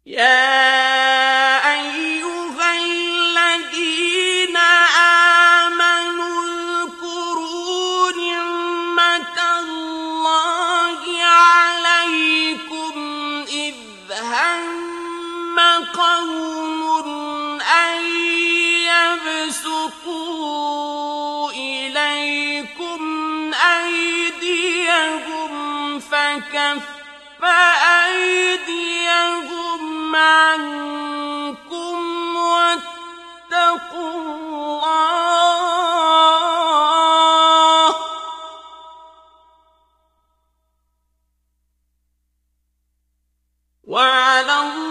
يَا أَيُّهَا الَّذِينَ آمَنُوا اذْكُرُوا نِعْمَةَ اللَّهِ عَلَيْكُمْ إِذْ هَمَّ قَوْمٌ أَن يَبْسُطُوا إِلَيْكُمْ أَيْدِيَهُمْ فَكَفَّ أَيْدِيَهُمْ عَنكُمْ وَاتَّقُوا اللَّهَ وَعَلَى اللَّهِ